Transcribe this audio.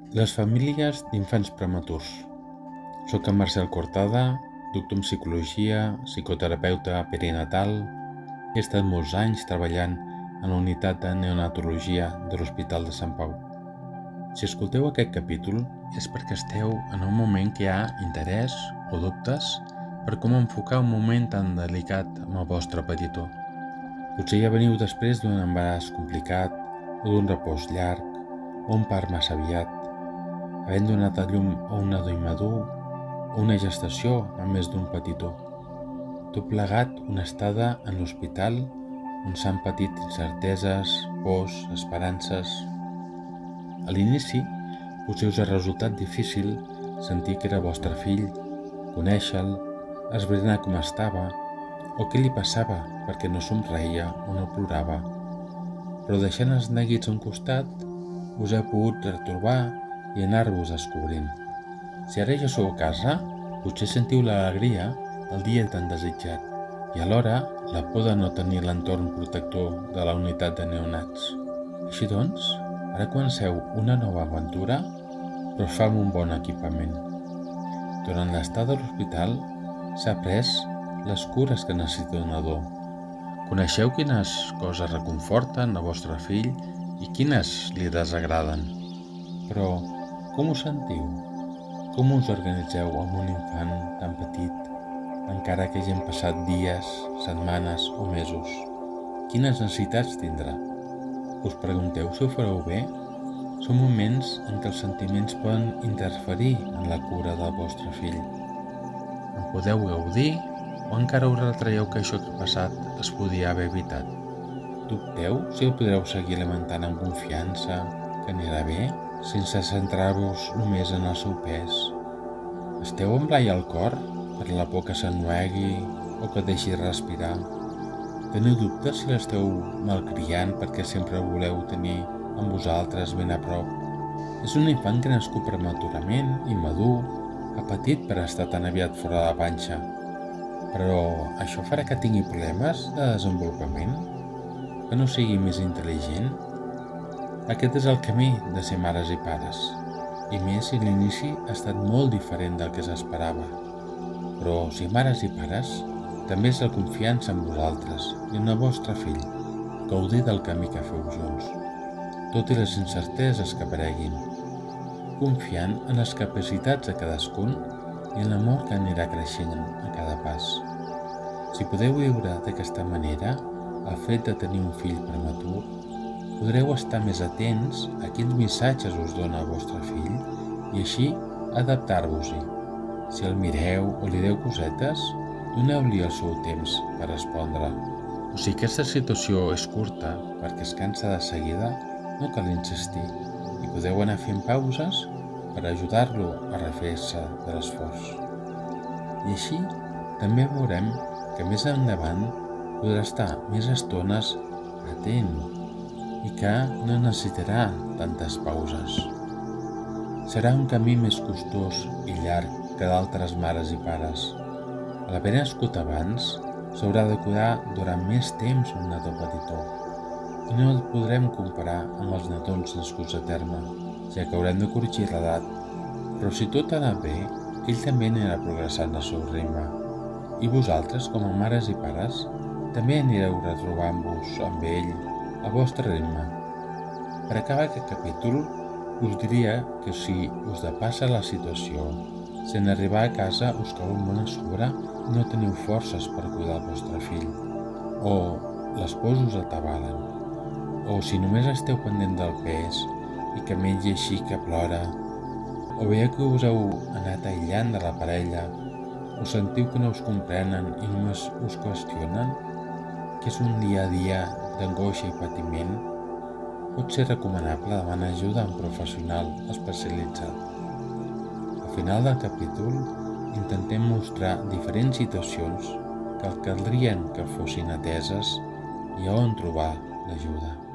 Les famílies d'infants prematurs. Soc en Marcel Cortada, doctor en psicologia, psicoterapeuta perinatal. He estat molts anys treballant en la unitat de neonatologia de l'Hospital de Sant Pau. Si escolteu aquest capítol és perquè esteu en un moment que hi ha interès o dubtes per com enfocar un moment tan delicat amb el vostre petitó. Potser ja veniu després d'un embaràs complicat o d'un repòs llarg o un part massa aviat, havent donat a llum a un nadó immadur o una gestació amb més d'un petitó. Tot plegat una estada en l'hospital on s'han patit incerteses, pors, esperances. A l'inici potser us ha resultat difícil sentir que era vostre fill, conèixer-lo, esbrinar com estava o què li passava perquè no somreia o no plorava. Però deixant els neguits a un costat, us heu pogut retrobar i anar-vos descobrint. Si ara ja sou a casa, potser sentiu l'alegria del dia tan desitjat i alhora la por de no tenir l'entorn protector de la unitat de neonats. Així doncs, ara comenceu una nova aventura, però es fa amb un bon equipament. Durant l'estada a l'hospital s'ha après les cures que necessita un nadó. Coneixeu quines coses reconforten el vostre fill i quines li desagraden. Però com us sentiu? Com us organitzeu amb un infant tan petit, encara que hagin passat dies, setmanes o mesos? Quines necessitats tindrà? Us pregunteu si ho fareu bé? Són moments en què els sentiments poden interferir en la cura del vostre fill. En podeu gaudir o encara us retraieu que això que ha passat es podia haver evitat? Dubteu si el podreu seguir alimentant amb confiança, que anirà bé, sense centrar-vos només en el seu pes? Esteu amb l'ai al cor per la por que s'ennuegui o que deixi respirar? Teniu dubtes si l'esteu malcriant perquè sempre el voleu tenir amb vosaltres ben a prop? És un infant que ha nascut prematurament, immadur, ha patit per estar tan aviat fora de la panxa. Però això farà que tingui problemes de desenvolupament? Que no sigui més intel·ligent? Aquest és el camí de ser mares i pares, i més si l'inici ha estat molt diferent del que s'esperava. Però si mares i pares, també és la confiança en vosaltres i en el vostre fill, gaudir del camí que feu junts, tot i les incerteses que apareguin, confiant en les capacitats de cadascun i en l'amor que anirà creixent a cada pas. Si podeu viure d'aquesta manera el fet de tenir un fill prematur, podreu estar més atents a quins missatges us dona el vostre fill i així adaptar-vos-hi. Si el mireu o li deu cosetes, doneu-li el seu temps per respondre. O si aquesta situació és curta perquè es cansa de seguida, no cal insistir i podeu anar fent pauses per ajudar-lo a refer-se de l'esforç. I així també veurem que més endavant podrà estar més estones atent i que no necessitarà tantes pauses. Serà un camí més costós i llarg que d'altres mares i pares. A l'haver nascut abans, s'haurà de cuidar durant més temps un nadó petitó i no el podrem comparar amb els nadons nascuts a terme, ja que haurem de corregir l'edat, però si tot ha anat bé, ell també anirà progressant al seu ritme. I vosaltres, com a mares i pares, també anireu retrobant-vos amb ell al vostre ritme. Per acabar aquest capítol, us diria que si us depassa la situació, si en arribar a casa us cau un món a sobre i no teniu forces per cuidar el vostre fill, o les pors us atabalen, o si només esteu pendent del pes i que mengi així que plora, o veieu que us heu anat aïllant de la parella, o sentiu que no us comprenen i només us qüestionen, que és un dia a dia d'angoixa i patiment, pot ser recomanable demanar ajuda a un professional especialitzat. Al final del capítol intentem mostrar diferents situacions que caldrien que fossin ateses i on trobar l'ajuda.